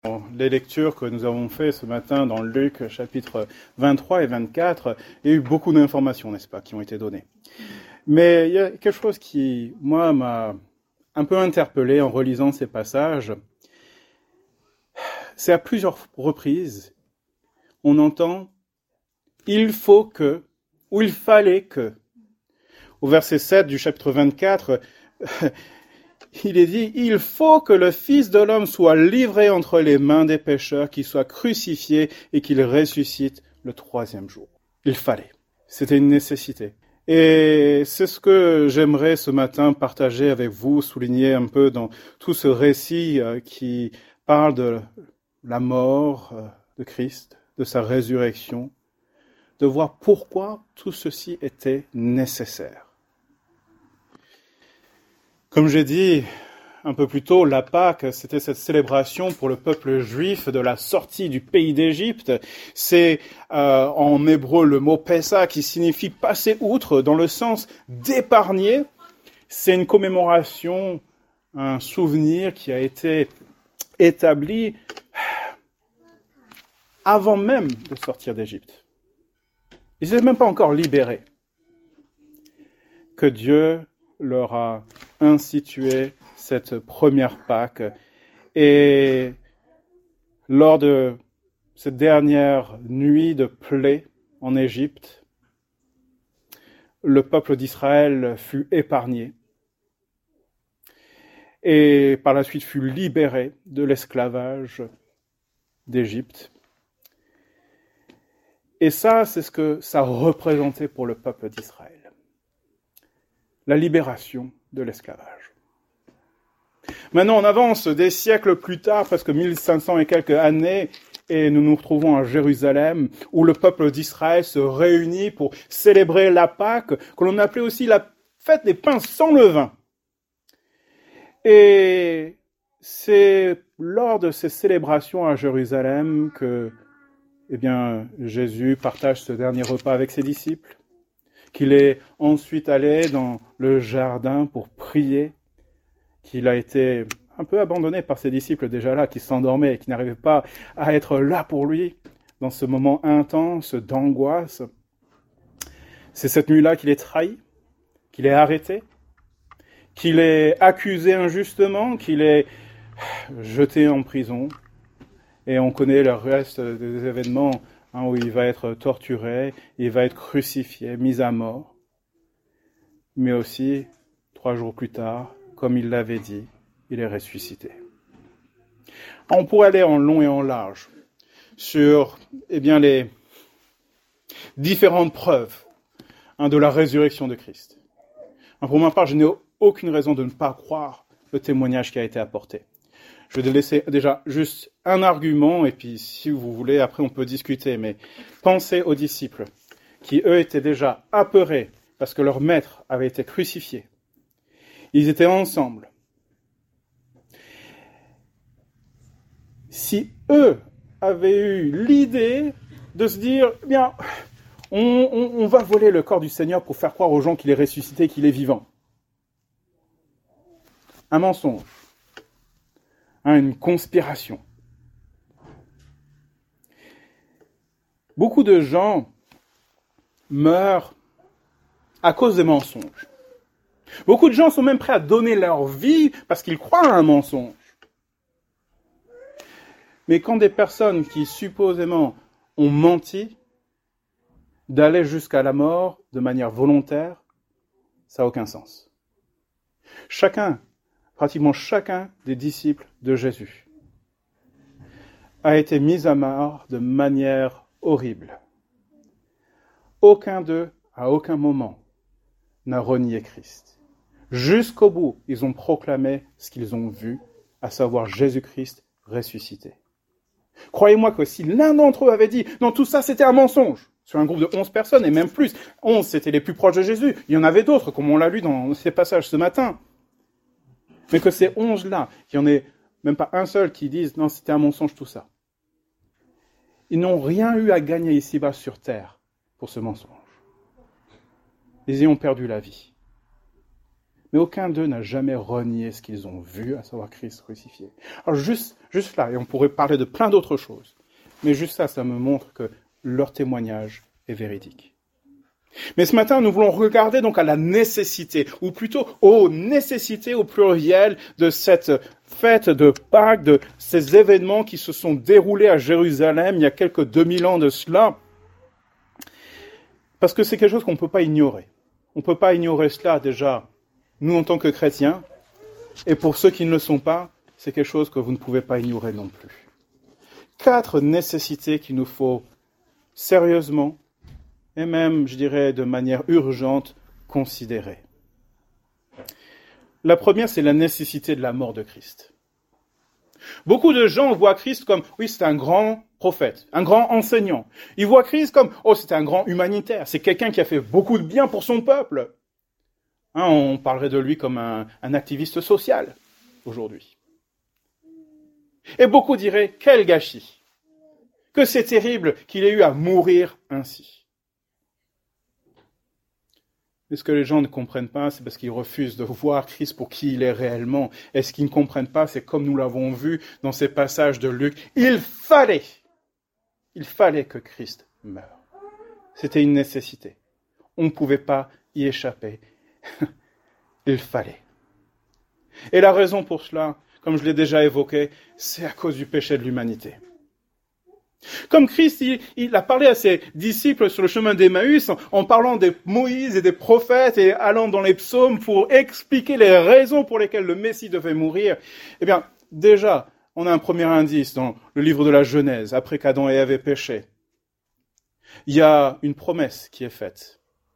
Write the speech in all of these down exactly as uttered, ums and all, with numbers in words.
Les lectures que nous avons faites ce matin dans Luc chapitre vingt-trois et vingt-quatre, il y a eu beaucoup d'informations, n'est-ce pas, qui ont été données. Mais il y a quelque chose qui, moi, m'a un peu interpellé en relisant ces passages. C'est à plusieurs reprises, on entend « il faut que » ou « il fallait que ». Au verset sept du chapitre vingt-quatre, il est dit « il faut que le Fils de l'homme soit livré entre les mains des pécheurs, qu'il soit crucifié et qu'il ressuscite le troisième jour ». Il fallait. C'était une nécessité. Et c'est ce que j'aimerais ce matin partager avec vous, souligner un peu dans tout ce récit qui parle de la mort de Christ, de sa résurrection, de voir pourquoi tout ceci était nécessaire. Comme j'ai dit un peu plus tôt, la Pâque, c'était cette célébration pour le peuple juif de la sortie du pays d'Égypte. C'est euh, en hébreu le mot Pessa qui signifie passer outre dans le sens d'épargner. C'est une commémoration, un souvenir qui a été établi avant même de sortir d'Égypte. Ils n'étaient même pas encore libérés. Que Dieu leur a institué cette première Pâque. Et lors de cette dernière nuit de plaie en Égypte, le peuple d'Israël fut épargné et par la suite fut libéré de l'esclavage d'Égypte. Et ça, c'est ce que ça représentait pour le peuple d'Israël. La libération de l'esclavage. Maintenant, on avance des siècles plus tard, presque mille cinq cents et quelques années, et nous nous retrouvons à Jérusalem, où le peuple d'Israël se réunit pour célébrer la Pâque, que l'on appelait aussi la fête des pains sans levain. Et c'est lors de ces célébrations à Jérusalem que, eh bien, Jésus partage ce dernier repas avec ses disciples, qu'il est ensuite allé dans le jardin pour prier, qu'il a été un peu abandonné par ses disciples déjà là, qui s'endormaient et qui n'arrivaient pas à être là pour lui dans ce moment intense d'angoisse. C'est cette nuit-là qu'il est trahi, qu'il est arrêté, qu'il est accusé injustement, qu'il est jeté en prison. Et on connaît le reste des événements hein, où il va être torturé, il va être crucifié, mis à mort. Mais aussi, trois jours plus tard, comme il l'avait dit, il est ressuscité. On pourrait aller en long et en large sur eh bien, les différentes preuves hein, de la résurrection de Christ. Hein, pour ma part, je n'ai aucune raison de ne pas croire le témoignage qui a été apporté. Je vais laisser déjà juste un argument, et puis si vous voulez, après on peut discuter, mais pensez aux disciples, qui eux étaient déjà apeurés parce que leur maître avait été crucifié. Ils étaient ensemble. Si eux avaient eu l'idée de se dire, eh bien, on, on, on va voler le corps du Seigneur pour faire croire aux gens qu'il est ressuscité, qu'il est vivant. Un mensonge. Hein, une conspiration. Beaucoup de gens meurent à cause des mensonges. Beaucoup de gens sont même prêts à donner leur vie parce qu'ils croient à un mensonge. Mais quand des personnes qui supposément ont menti, d'aller jusqu'à la mort de manière volontaire, ça n'a aucun sens. Chacun, pratiquement chacun des disciples de Jésus a été mis à mort de manière horrible. Aucun d'eux, à aucun moment, n'a renié Christ. Jusqu'au bout, ils ont proclamé ce qu'ils ont vu, à savoir Jésus-Christ ressuscité. Croyez-moi que si l'un d'entre eux avait dit « Non, tout ça, c'était un mensonge », sur un groupe de onze personnes, et même plus, onze, c'était les plus proches de Jésus, il y en avait d'autres, comme on l'a lu dans ces passages ce matin, mais que ces onze-là, qu'il n'y en ait même pas un seul qui dise « Non, c'était un mensonge, tout ça », ils n'ont rien eu à gagner ici-bas sur terre pour ce mensonge. Ils y ont perdu la vie. Mais aucun d'eux n'a jamais renié ce qu'ils ont vu, à savoir Christ crucifié. Alors juste, juste là, et on pourrait parler de plein d'autres choses, mais juste ça, ça me montre que leur témoignage est véridique. Mais ce matin, nous voulons regarder donc à la nécessité, ou plutôt aux nécessités au pluriel de cette fête de Pâques, de ces événements qui se sont déroulés à Jérusalem il y a quelques deux mille ans de cela, parce que c'est quelque chose qu'on ne peut pas ignorer. On ne peut pas ignorer cela déjà, nous en tant que chrétiens, et pour ceux qui ne le sont pas, c'est quelque chose que vous ne pouvez pas ignorer non plus. Quatre nécessités qu'il nous faut sérieusement, et même, je dirais, de manière urgente, considérer. La première, c'est la nécessité de la mort de Christ. Beaucoup de gens voient Christ comme, oui, c'est un grand prophète, un grand enseignant. Ils voient Christ comme, oh, c'est un grand humanitaire, c'est quelqu'un qui a fait beaucoup de bien pour son peuple. Hein, on parlerait de lui comme un, un activiste social, aujourd'hui. Et beaucoup diraient, quel gâchis, que c'est terrible qu'il ait eu à mourir ainsi. Mais ce que les gens ne comprennent pas, c'est parce qu'ils refusent de voir Christ pour qui il est réellement. Et ce qu'ils ne comprennent pas, c'est comme nous l'avons vu dans ces passages de Luc, il fallait, il fallait que Christ meure. C'était une nécessité. On ne pouvait pas y échapper. Il fallait. Et la raison pour cela, comme je l'ai déjà évoqué, c'est à cause du péché de l'humanité. Comme Christ, il, il a parlé à ses disciples sur le chemin d'Emmaüs en, en parlant des Moïse et des prophètes et allant dans les psaumes pour expliquer les raisons pour lesquelles le Messie devait mourir. Eh bien, déjà, on a un premier indice dans le livre de la Genèse, après qu'Adam et Ève aient péché. Il y a une promesse qui est faite.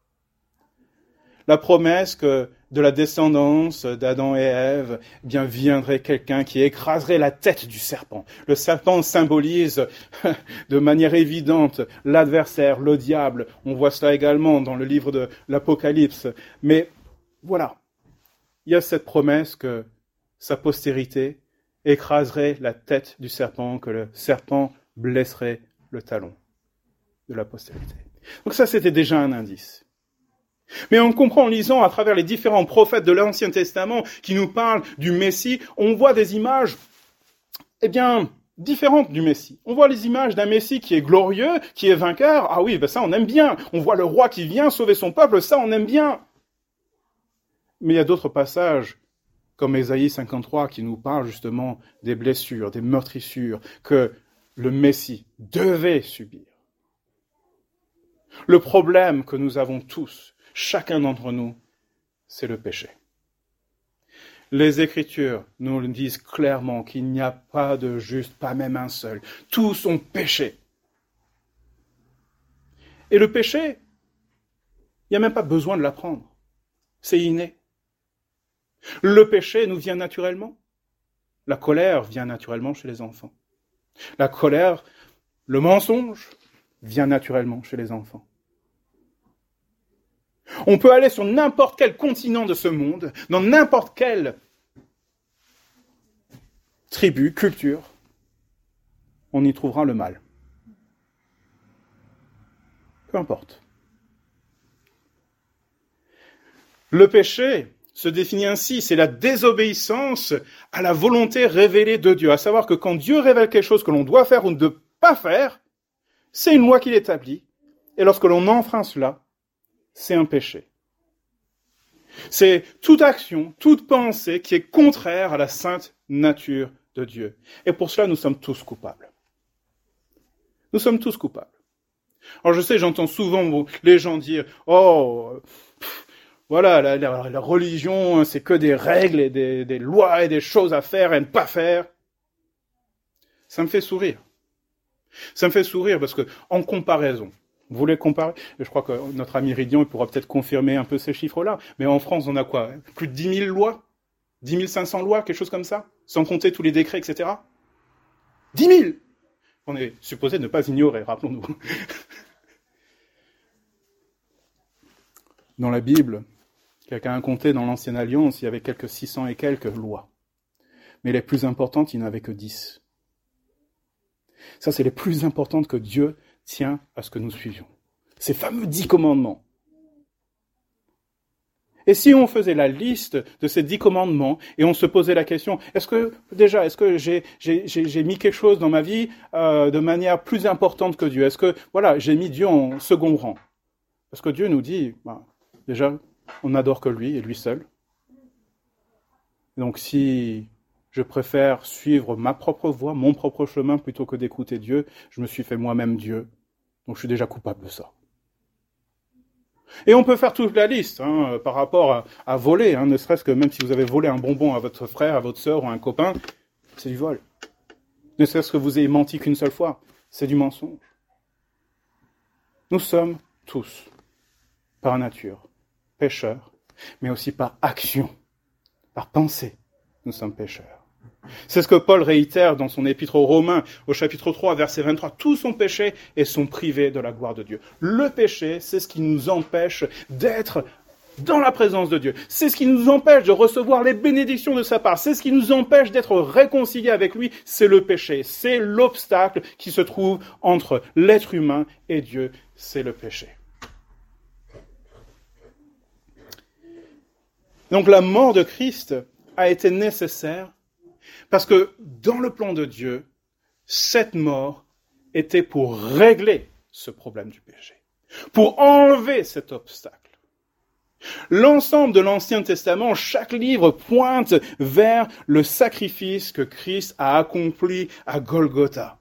La promesse que de la descendance d'Adam et Ève, eh bien viendrait quelqu'un qui écraserait la tête du serpent. Le serpent symbolise de manière évidente l'adversaire, le diable. On voit cela également dans le livre de l'Apocalypse. Mais voilà, il y a cette promesse que sa postérité écraserait la tête du serpent, que le serpent blesserait le talon de la postérité. Donc ça, c'était déjà un indice. Mais on comprend en lisant à travers les différents prophètes de l'Ancien Testament qui nous parlent du Messie, on voit des images, eh bien, différentes du Messie. On voit les images d'un Messie qui est glorieux, qui est vainqueur. Ah oui, ben ça on aime bien. On voit le roi qui vient sauver son peuple, ça on aime bien. Mais il y a d'autres passages, comme Ésaïe cinquante-trois, qui nous parlent justement des blessures, des meurtrissures que le Messie devait subir. Le problème que nous avons tous, chacun d'entre nous, c'est le péché. Les Écritures nous le disent clairement qu'il n'y a pas de juste, pas même un seul. Tous ont péché. Et le péché, il n'y a même pas besoin de l'apprendre. C'est inné. Le péché nous vient naturellement. La colère vient naturellement chez les enfants. La colère, le mensonge, vient naturellement chez les enfants. On peut aller sur n'importe quel continent de ce monde, dans n'importe quelle tribu, culture, on y trouvera le mal. Peu importe. Le péché se définit ainsi, c'est la désobéissance à la volonté révélée de Dieu, à savoir que quand Dieu révèle quelque chose que l'on doit faire ou ne pas faire, c'est une loi qu'il établit, et lorsque l'on enfreint cela, c'est un péché. C'est toute action, toute pensée qui est contraire à la sainte nature de Dieu. Et pour cela, nous sommes tous coupables. Nous sommes tous coupables. Alors je sais, j'entends souvent les gens dire « Oh, pff, voilà, la, la, la religion, c'est que des règles et des, des lois et des choses à faire et à ne pas faire. » Ça me fait sourire. Ça me fait sourire parce que, en comparaison, vous voulez comparer? Je crois que notre ami Ridian il pourra peut-être confirmer un peu ces chiffres-là. Mais en France, on a quoi? Plus de dix mille lois? dix mille cinq cents lois, quelque chose comme ça? Sans compter tous les décrets, et cetera. dix mille! On est supposé ne pas ignorer, rappelons-nous. Dans la Bible, quelqu'un a compté dans l'Ancienne Alliance, il y avait quelques six cents et quelques lois. Mais les plus importantes, il n'y en avait que dix. Ça, c'est les plus importantes que Dieu tient à ce que nous suivions. Ces fameux dix commandements. Et si on faisait la liste de ces dix commandements et on se posait la question, est-ce que déjà, est-ce que j'ai, j'ai, j'ai, j'ai mis quelque chose dans ma vie euh, de manière plus importante que Dieu? Est-ce que, voilà, j'ai mis Dieu en second rang? Parce que Dieu nous dit, bah, déjà, on n'adore que lui et lui seul. Donc si je préfère suivre ma propre voie, mon propre chemin, plutôt que d'écouter Dieu, je me suis fait moi-même Dieu. Donc je suis déjà coupable de ça. Et on peut faire toute la liste hein, par rapport à, à voler, hein, ne serait-ce que même si vous avez volé un bonbon à votre frère, à votre sœur ou à un copain, c'est du vol. Ne serait-ce que vous ayez menti qu'une seule fois, c'est du mensonge. Nous sommes tous, par nature, pécheurs, mais aussi par action, par pensée, nous sommes pécheurs. C'est ce que Paul réitère dans son épître aux Romains, au chapitre trois, verset vingt-trois. Tous sont péchés et sont privés de la gloire de Dieu. Le péché, c'est ce qui nous empêche d'être dans la présence de Dieu. C'est ce qui nous empêche de recevoir les bénédictions de sa part. C'est ce qui nous empêche d'être réconciliés avec lui. C'est le péché. C'est l'obstacle qui se trouve entre l'être humain et Dieu. C'est le péché. Donc la mort de Christ a été nécessaire parce que dans le plan de Dieu, cette mort était pour régler ce problème du péché, pour enlever cet obstacle. L'ensemble de l'Ancien Testament, chaque livre pointe vers le sacrifice que Christ a accompli à Golgotha.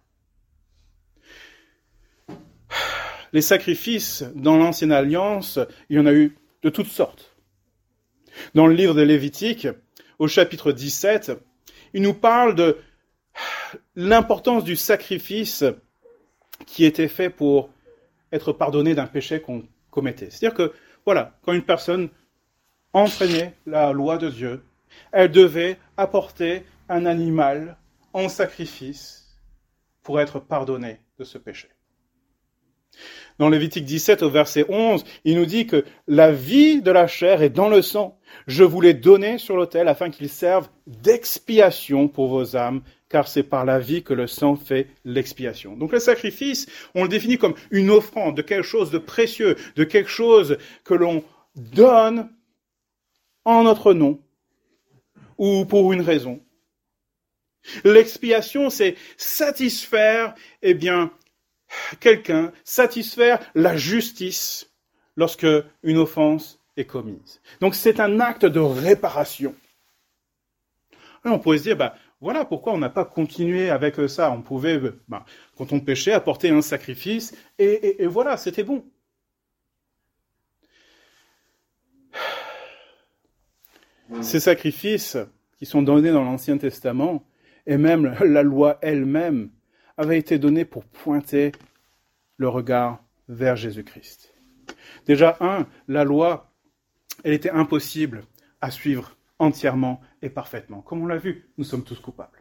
Les sacrifices dans l'Ancienne Alliance, il y en a eu de toutes sortes. Dans le livre de Lévitique, au chapitre dix-sept, il nous parle de l'importance du sacrifice qui était fait pour être pardonné d'un péché qu'on commettait. C'est-à-dire que, voilà, quand une personne enfreignait la loi de Dieu, elle devait apporter un animal en sacrifice pour être pardonnée de ce péché. Dans Lévitique dix-sept, au verset onze, il nous dit que la vie de la chair est dans le sang. Je vous l'ai donné sur l'autel afin qu'il serve d'expiation pour vos âmes, car c'est par la vie que le sang fait l'expiation. Donc le sacrifice, on le définit comme une offrande de quelque chose de précieux, de quelque chose que l'on donne en notre nom ou pour une raison. L'expiation, c'est satisfaire, eh bien, quelqu'un, satisfaire la justice lorsque une offense est commise. Donc c'est un acte de réparation. Alors on pourrait se dire, bah, voilà pourquoi on n'a pas continué avec ça. On pouvait, bah, quand on péchait, apporter un sacrifice, et, et, et voilà, c'était bon. Ces sacrifices qui sont donnés dans l'Ancien Testament, et même la loi elle-même, avaient été donnés pour pointer le regard vers Jésus-Christ. Déjà, un, la loi, elle était impossible à suivre entièrement et parfaitement. Comme on l'a vu, nous sommes tous coupables.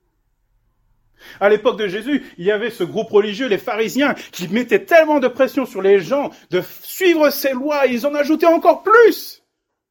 À l'époque de Jésus, il y avait ce groupe religieux, les pharisiens, qui mettaient tellement de pression sur les gens de suivre ces lois, ils en ajoutaient encore plus.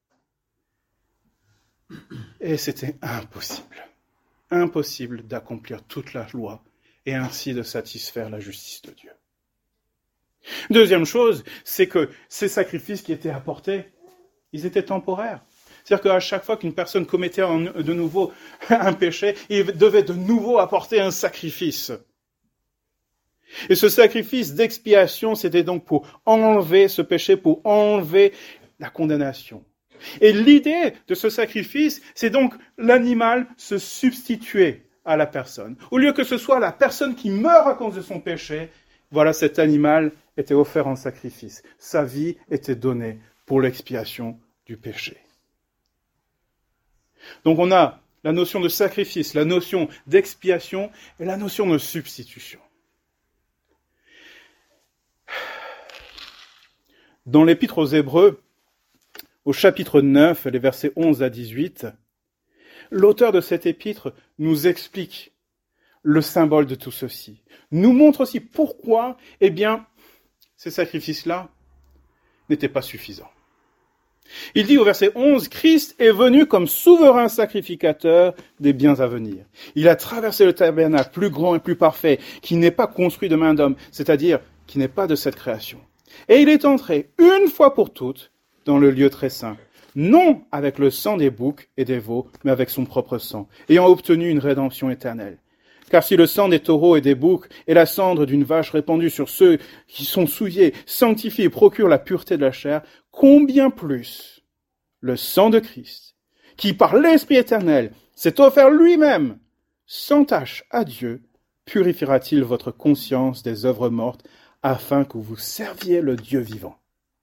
Et c'était impossible. Impossible d'accomplir toute la loi et ainsi de satisfaire la justice de Dieu. Deuxième chose, c'est que ces sacrifices qui étaient apportés, ils étaient temporaires. C'est-à-dire qu'à chaque fois qu'une personne commettait de nouveau un péché, il devait de nouveau apporter un sacrifice. Et ce sacrifice d'expiation, c'était donc pour enlever ce péché, pour enlever la condamnation. Et l'idée de ce sacrifice, c'est donc l'animal se substituer à la personne. Au lieu que ce soit la personne qui meurt à cause de son péché, voilà, cet animal était offert en sacrifice. Sa vie était donnée pour l'expiation du péché. Donc on a la notion de sacrifice, la notion d'expiation et la notion de substitution. Dans l'Épître aux Hébreux, au chapitre neuf, les versets onze à dix-huit, l'auteur de cet épître nous explique le symbole de tout ceci. Nous montre aussi pourquoi, eh bien, ces sacrifices-là n'étaient pas suffisants. Il dit au verset onze, « Christ est venu comme souverain sacrificateur des biens à venir. Il a traversé le tabernacle plus grand et plus parfait, qui n'est pas construit de main d'homme, c'est-à-dire qui n'est pas de cette création. Et il est entré une fois pour toutes dans le lieu très saint, non avec le sang des boucs et des veaux, mais avec son propre sang, ayant obtenu une rédemption éternelle. Car si le sang des taureaux et des boucs et la cendre d'une vache répandue sur ceux qui sont souillés sanctifie et procure la pureté de la chair, combien plus le sang de Christ, qui par l'Esprit éternel s'est offert lui-même, sans tache à Dieu, purifiera-t-il votre conscience des œuvres mortes, afin que vous serviez le Dieu vivant.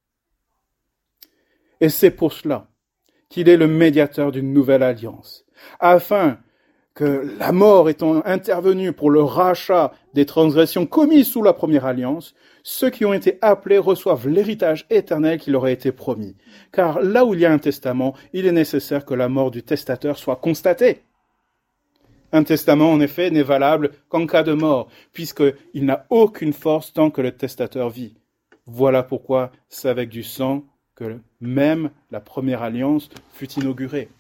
Et c'est pour cela qu'il est le médiateur d'une nouvelle alliance, afin que la mort étant intervenue pour le rachat des transgressions commises sous la première alliance, ceux qui ont été appelés reçoivent l'héritage éternel qui leur a été promis. Car là où il y a un testament, il est nécessaire que la mort du testateur soit constatée. Un testament, en effet, n'est valable qu'en cas de mort, puisqu'il n'a aucune force tant que le testateur vit. Voilà pourquoi c'est avec du sang que même la première alliance fut inaugurée.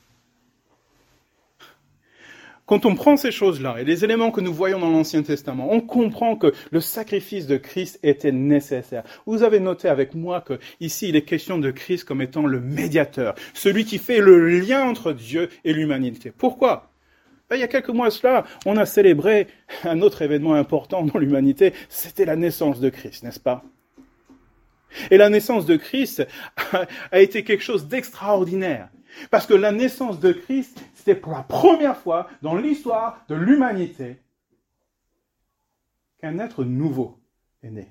Quand on prend ces choses-là et les éléments que nous voyons dans l'Ancien Testament, on comprend que le sacrifice de Christ était nécessaire. Vous avez noté avec moi que ici il est question de Christ comme étant le médiateur, celui qui fait le lien entre Dieu et l'humanité. Pourquoi ? Ben, il y a quelques mois de cela, on a célébré un autre événement important dans l'humanité, c'était la naissance de Christ, n'est-ce pas ? Et la naissance de Christ a, a été quelque chose d'extraordinaire. Parce que la naissance de Christ, c'était pour la première fois dans l'histoire de l'humanité qu'un être nouveau est né.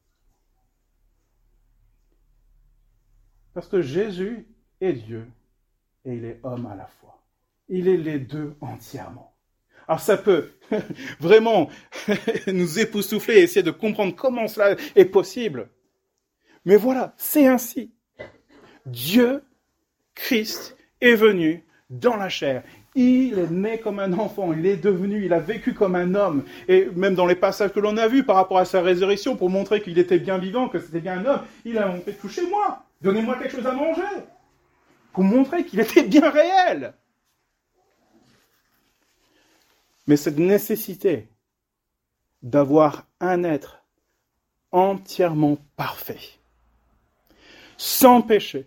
Parce que Jésus est Dieu et il est homme à la fois. Il est les deux entièrement. Alors ça peut vraiment nous époustoufler et essayer de comprendre comment cela est possible. Mais voilà, c'est ainsi. Dieu, Christ, est venu dans la chair. Il est né comme un enfant, il est devenu, il a vécu comme un homme. Et même dans les passages que l'on a vus par rapport à sa résurrection, pour montrer qu'il était bien vivant, que c'était bien un homme, il a montré, touchez-moi, donnez-moi quelque chose à manger. Pour montrer qu'il était bien réel. Mais cette nécessité d'avoir un être entièrement parfait, sans péché,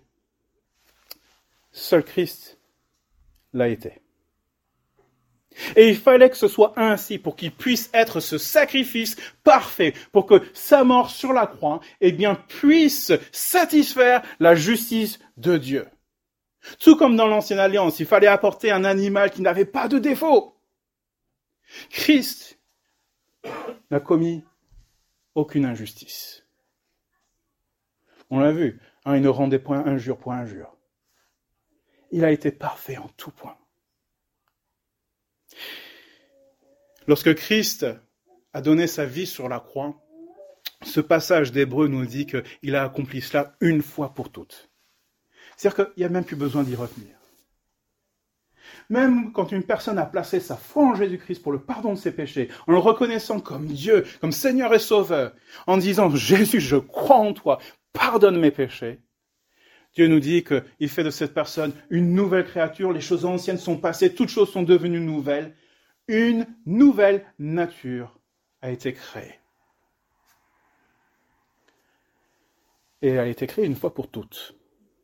seul Christ l'a été. Et il fallait que ce soit ainsi pour qu'il puisse être ce sacrifice parfait, pour que sa mort sur la croix, eh bien, puisse satisfaire la justice de Dieu. Tout comme dans l'Ancienne Alliance, il fallait apporter un animal qui n'avait pas de défaut. Christ n'a commis aucune injustice. On l'a vu, hein, il ne rendait point injure pour injure. Il a été parfait en tout point. Lorsque Christ a donné sa vie sur la croix, ce passage d'Hébreux nous dit qu'il a accompli cela une fois pour toutes. C'est-à-dire qu'il n'y a même plus besoin d'y revenir. Même quand une personne a placé sa foi en Jésus-Christ pour le pardon de ses péchés, en le reconnaissant comme Dieu, comme Seigneur et Sauveur, en disant « Jésus, je crois en toi, pardonne mes péchés », Dieu nous dit qu'il fait de cette personne une nouvelle créature, les choses anciennes sont passées, toutes choses sont devenues nouvelles. Une nouvelle nature a été créée. Et elle a été créée une fois pour toutes.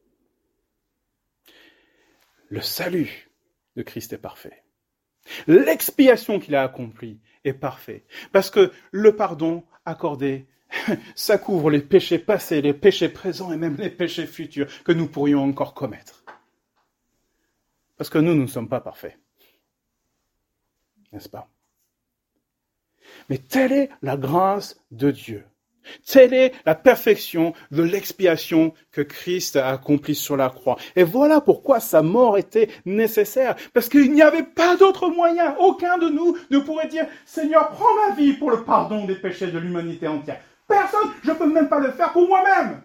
Le salut de Christ est parfait. L'expiation qu'il a accomplie est parfaite. Parce que le pardon accordé, ça couvre les péchés passés, les péchés présents et même les péchés futurs que nous pourrions encore commettre. Parce que nous, nous ne sommes pas parfaits. N'est-ce pas? Mais telle est la grâce de Dieu. Telle est la perfection de l'expiation que Christ a accomplie sur la croix. Et voilà pourquoi sa mort était nécessaire. Parce qu'il n'y avait pas d'autre moyen. Aucun de nous ne pourrait dire « Seigneur, prends ma vie pour le pardon des péchés de l'humanité entière. » Personne, je ne peux même pas le faire pour moi-même.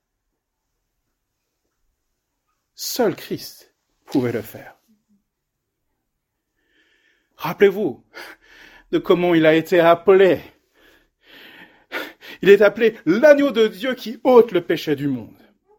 Seul Christ pouvait le faire. Rappelez-vous de comment il a été appelé. Il est appelé l'agneau de Dieu qui ôte le péché du monde.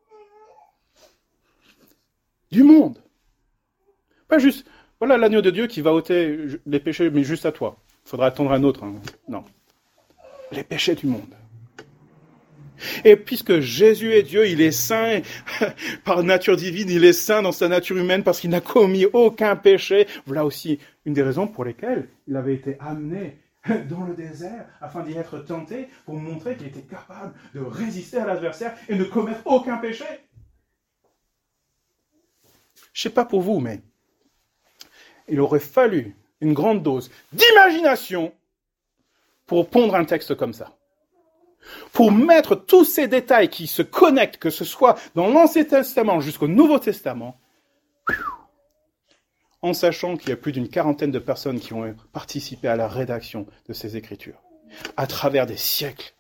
Du monde. Pas juste, voilà l'agneau de Dieu qui va ôter les péchés, mais juste à toi. Il faudra attendre un autre. Hein. Non. Les péchés du monde. Et puisque Jésus est Dieu, il est saint par nature divine, il est saint dans sa nature humaine parce qu'il n'a commis aucun péché. Voilà aussi une des raisons pour lesquelles il avait été amené dans le désert afin d'y être tenté pour montrer qu'il était capable de résister à l'adversaire et ne commettre aucun péché. Je ne sais pas pour vous, mais il aurait fallu une grande dose d'imagination pour pondre un texte comme ça. Pour mettre tous ces détails qui se connectent, que ce soit dans l'Ancien Testament jusqu'au Nouveau Testament, en sachant qu'il y a plus d'une quarantaine de personnes qui ont participé à la rédaction de ces Écritures, à travers des siècles.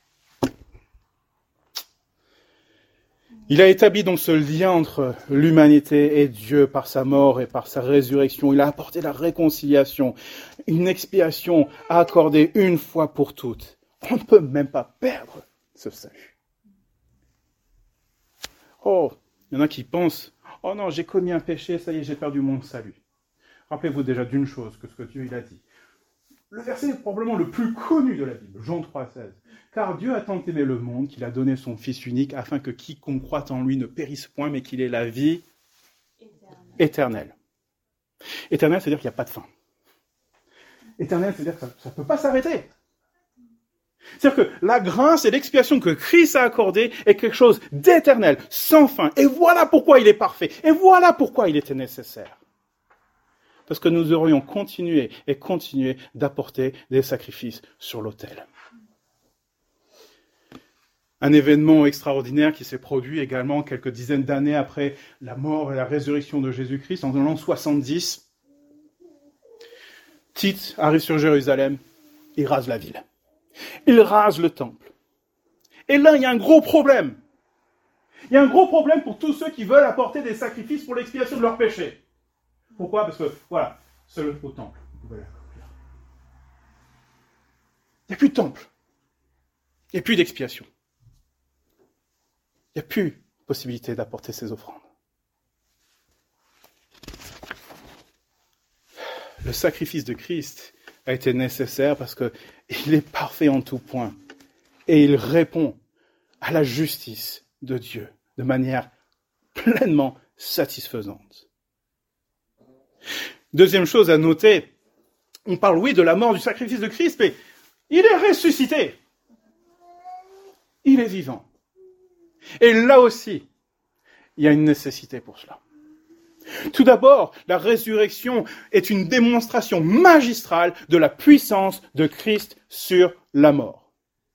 Il a établi donc ce lien entre l'humanité et Dieu par sa mort et par sa résurrection. Il a apporté la réconciliation, une expiation accordée une fois pour toutes. On ne peut même pas perdre ce salut. Oh, il y en a qui pensent, oh non, j'ai commis un péché, ça y est, j'ai perdu mon salut. Rappelez-vous déjà d'une chose, que ce que Dieu il a dit. Le verset est probablement le plus connu de la Bible, Jean trois seize. Car Dieu a tant aimé le monde qu'il a donné son Fils unique afin que quiconque croit en lui ne périsse point, mais qu'il ait la vie éternelle. Éternelle, éternelle c'est-à-dire qu'il n'y a pas de fin. Éternelle, c'est-à-dire que ça ne peut pas s'arrêter. C'est-à-dire que la grâce et l'expiation que Christ a accordée est quelque chose d'éternel, sans fin. Et voilà pourquoi il est parfait. Et voilà pourquoi il était nécessaire. Parce que nous aurions continué et continué d'apporter des sacrifices sur l'autel. Un événement extraordinaire qui s'est produit également quelques dizaines d'années après la mort et la résurrection de Jésus-Christ, en l'an soixante-dix. Tite arrive sur Jérusalem, il rase la ville. Il rase le temple. Et là, il y a un gros problème. Il y a un gros problème pour tous ceux qui veulent apporter des sacrifices pour l'expiation de leurs péchés. Pourquoi ? Parce que, voilà, seul au temple, vous pouvez l'accomplir. Il n'y a plus de temple. Il n'y a plus d'expiation. Il n'y a plus possibilité d'apporter ces offrandes. Le sacrifice de Christ a été nécessaire parce qu'il est parfait en tout point et il répond à la justice de Dieu de manière pleinement satisfaisante. Deuxième chose à noter, on parle oui de la mort du sacrifice de Christ, mais il est ressuscité. Il est vivant. Et là aussi, il y a une nécessité pour cela. Tout d'abord, la résurrection est une démonstration magistrale de la puissance de Christ sur la mort.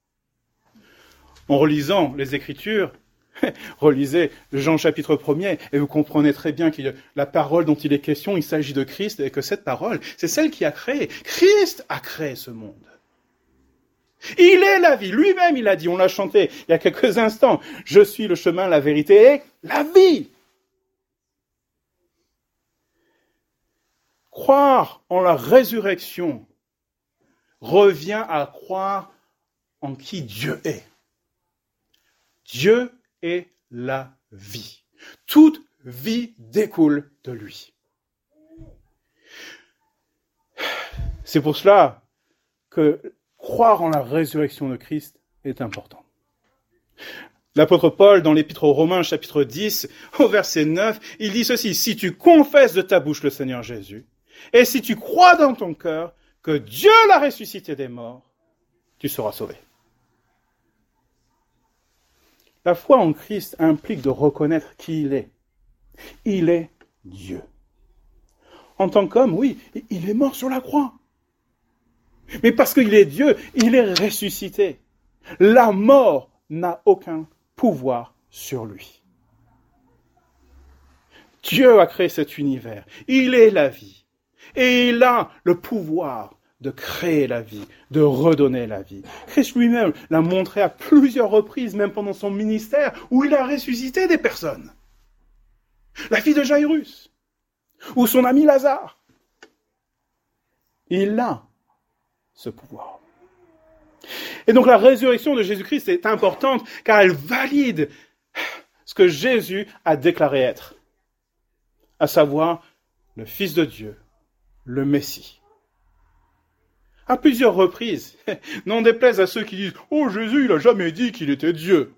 En relisant les Écritures, relisez Jean chapitre premier, et vous comprenez très bien que la parole dont il est question, il s'agit de Christ, et que cette parole, c'est celle qui a créé. Christ a créé ce monde. Il est la vie. Lui-même, il a dit, on l'a chanté il y a quelques instants, « Je suis le chemin, la vérité et la vie ». Croire en la résurrection revient à croire en qui Dieu est. Dieu est la vie. Toute vie découle de lui. C'est pour cela que croire en la résurrection de Christ est important. L'apôtre Paul, dans l'Épître aux Romains, chapitre dix, au verset neuf, il dit ceci, « Si tu confesses de ta bouche le Seigneur Jésus, et si tu crois dans ton cœur que Dieu l'a ressuscité des morts, tu seras sauvé. » La foi en Christ implique de reconnaître qui il est. Il est Dieu. En tant qu'homme, oui, il est mort sur la croix. Mais parce qu'il est Dieu, il est ressuscité. La mort n'a aucun pouvoir sur lui. Dieu a créé cet univers. Il est la vie. Et il a le pouvoir de créer la vie, de redonner la vie. Christ lui-même l'a montré à plusieurs reprises, même pendant son ministère, où il a ressuscité des personnes. La fille de Jairus, ou son ami Lazare. Il a ce pouvoir. Et donc la résurrection de Jésus-Christ est importante car elle valide ce que Jésus a déclaré être, à savoir le Fils de Dieu, le Messie. À plusieurs reprises, n'en déplaise à ceux qui disent « Oh, Jésus, il n'a jamais dit qu'il était Dieu. »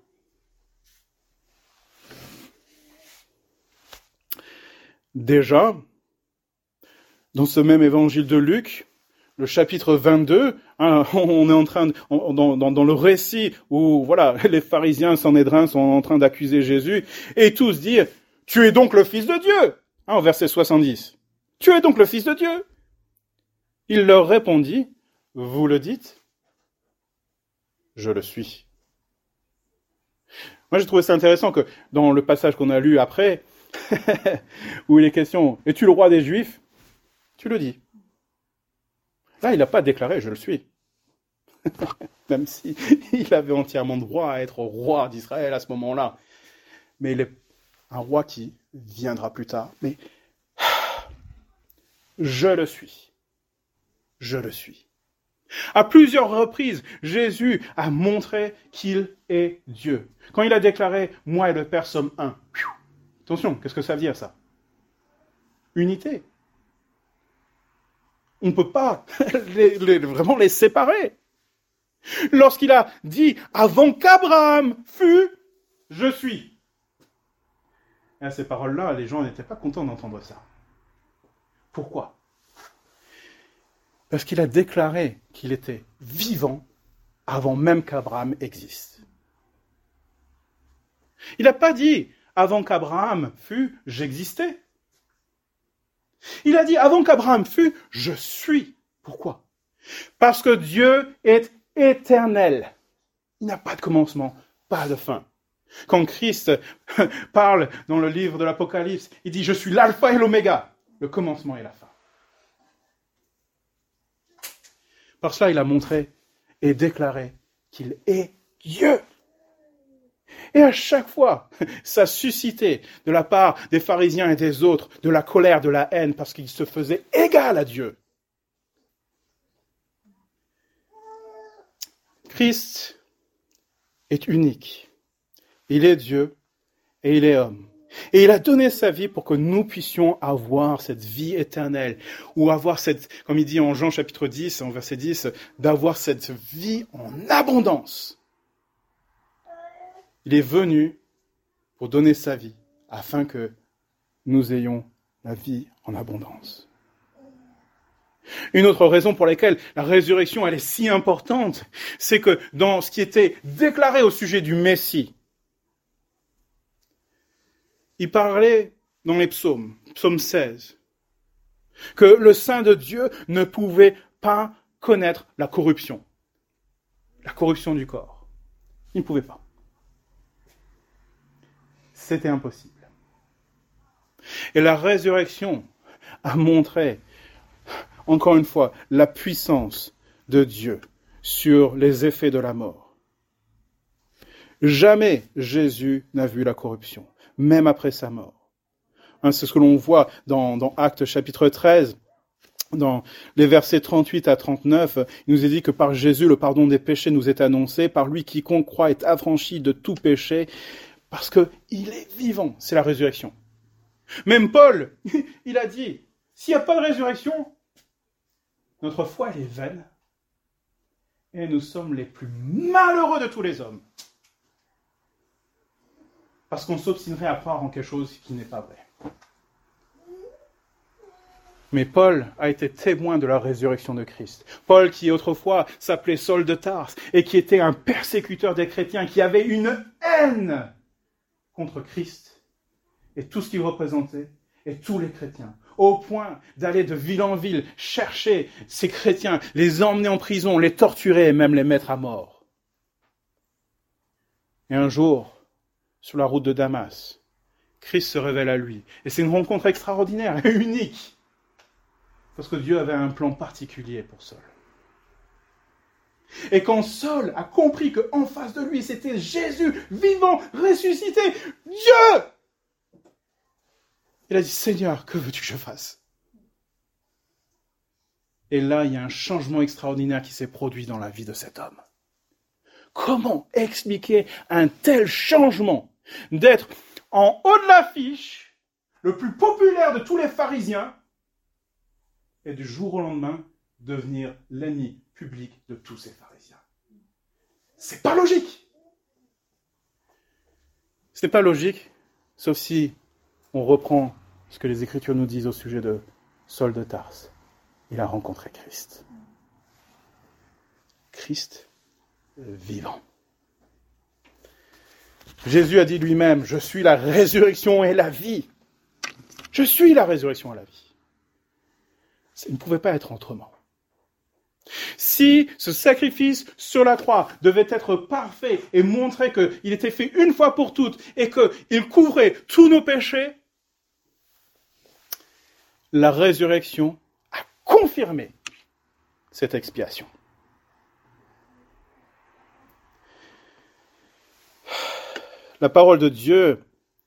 Déjà, dans ce même évangile de Luc, le chapitre vingt-deux, hein, on est en train de, dans, dans, dans le récit où voilà, les pharisiens sanhédrins sont en train d'accuser Jésus et tous dire « Tu es donc le Fils de Dieu !» hein, au verset soixante-dix. « Tu es donc le Fils de Dieu !» Il leur répondit « Vous le dites ? Je le suis. » Moi, j'ai trouvé ça intéressant que dans le passage qu'on a lu après, où il est question « Es-tu le roi des Juifs ?» Tu le dis. Là, il n'a pas déclaré « Je le suis ». Même si il avait entièrement droit à être roi d'Israël à ce moment-là. Mais il est un roi qui viendra plus tard. Mais je le suis. Je le suis. À plusieurs reprises, Jésus a montré qu'il est Dieu. Quand il a déclaré « Moi et le Père sommes un », attention, qu'est-ce que ça veut dire ça ? Unité. On ne peut pas les, les, vraiment les séparer. Lorsqu'il a dit « Avant qu'Abraham fût, je suis ». Et à ces paroles-là, les gens n'étaient pas contents d'entendre ça. Pourquoi ? Parce qu'il a déclaré qu'il était vivant avant même qu'Abraham existe. Il n'a pas dit « Avant qu'Abraham fût, j'existais ». Il a dit « Avant qu'Abraham fût, je suis ». Pourquoi ? Parce que Dieu est éternel. Il n'a pas de commencement, pas de fin. Quand Christ parle dans le livre de l'Apocalypse, il dit « Je suis l'alpha et l'oméga », le commencement et la fin. Par cela, il a montré et déclaré qu'il est Dieu. Et à chaque fois, ça suscitait de la part des pharisiens et des autres de la colère, de la haine, parce qu'il se faisait égal à Dieu. Christ est unique. Il est Dieu et il est homme. Et il a donné sa vie pour que nous puissions avoir cette vie éternelle, ou avoir cette, comme il dit en Jean chapitre dix, en verset dix, d'avoir cette vie en abondance. Il est venu pour donner sa vie, afin que nous ayons la vie en abondance. Une autre raison pour laquelle la résurrection elle est si importante, c'est que dans ce qui était déclaré au sujet du Messie, il parlait dans les psaumes, psaume seize, que le Saint de Dieu ne pouvait pas connaître la corruption, la corruption du corps. Il ne pouvait pas. C'était impossible. Et la résurrection a montré, encore une fois, la puissance de Dieu sur les effets de la mort. Jamais Jésus n'a vu la corruption, même après sa mort. Hein, c'est ce que l'on voit dans, dans Actes chapitre treize, dans les versets trente-huit à trente-neuf, il nous est dit que par Jésus, le pardon des péchés nous est annoncé, par lui quiconque croit est affranchi de tout péché, parce qu'il est vivant, c'est la résurrection. Même Paul, il a dit, s'il n'y a pas de résurrection, notre foi elle est vaine, et nous sommes les plus malheureux de tous les hommes. Parce qu'on s'obstinerait à croire en quelque chose qui n'est pas vrai. Mais Paul a été témoin de la résurrection de Christ. Paul, qui autrefois s'appelait Saul de Tarse, et qui était un persécuteur des chrétiens, qui avait une haine contre Christ, et tout ce qu'il représentait, et tous les chrétiens, au point d'aller de ville en ville chercher ces chrétiens, les emmener en prison, les torturer et même les mettre à mort. Et un jour, sur la route de Damas, Christ se révèle à lui. Et c'est une rencontre extraordinaire et unique. Parce que Dieu avait un plan particulier pour Saul. Et quand Saul a compris qu'en face de lui, c'était Jésus, vivant, ressuscité, Dieu, il a dit, Seigneur, que veux-tu que je fasse ? Et là, il y a un changement extraordinaire qui s'est produit dans la vie de cet homme. Comment expliquer un tel changement d'être en haut de l'affiche, le plus populaire de tous les pharisiens, et du jour au lendemain, devenir l'ennemi public de tous ces pharisiens? C'est pas logique. C'est pas logique, sauf si on reprend ce que les Écritures nous disent au sujet de Saul de Tarse. Il a rencontré Christ. Christ vivant. Jésus a dit lui-même, « Je suis la résurrection et la vie. » Je suis la résurrection et la vie. Ça ne pouvait pas être autrement. Si ce sacrifice sur la croix devait être parfait et montrer qu'il était fait une fois pour toutes et qu'il couvrait tous nos péchés, la résurrection a confirmé cette expiation. La parole de Dieu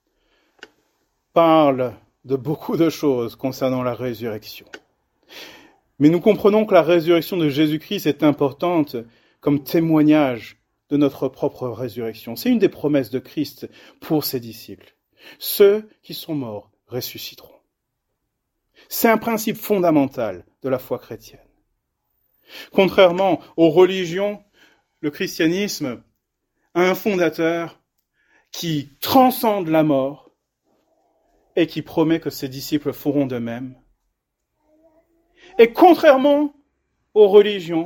parle de beaucoup de choses concernant la résurrection. Mais nous comprenons que la résurrection de Jésus-Christ est importante comme témoignage de notre propre résurrection. C'est une des promesses de Christ pour ses disciples. Ceux qui sont morts ressusciteront. C'est un principe fondamental de la foi chrétienne. Contrairement aux religions, le christianisme a un fondateur qui transcende la mort et qui promet que ses disciples feront de même. Et contrairement aux religions,